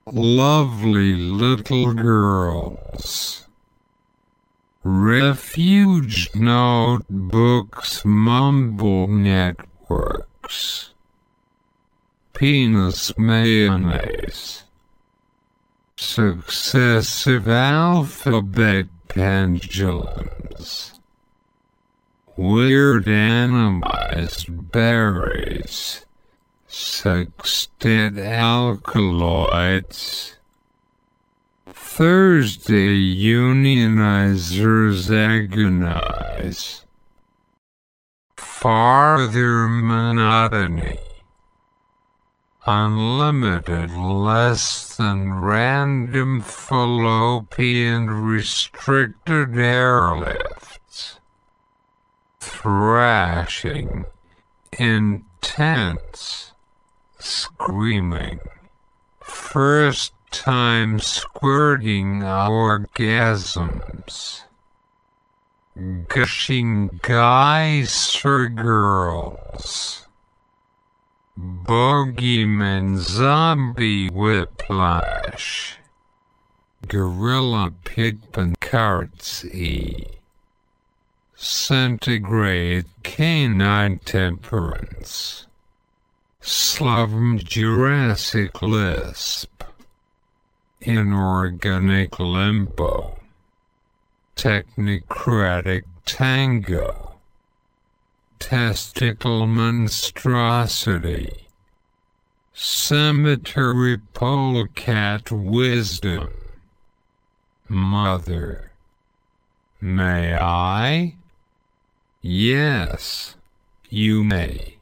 Lovely little girls. Refuge notebooks, mumble networks. Penis mayonnaise. Successive alphabet pendulums. Weird animized berries. Sextet alkaloids. Thursday unionizers agonize. Farther monotony. Unlimited less than random fallopian restricted airlifts. Thrashing. Intense. Screaming. First time squirting orgasms. Gushing guys or girls. Bogeyman zombie whiplash. Gorilla pigpen carts Centigrade canine temperance. Slum Jurassic lisp. Inorganic limbo. Technocratic tango. Testicle monstrosity. Cemetery polecat wisdom. Mother. May I? Yes, you may.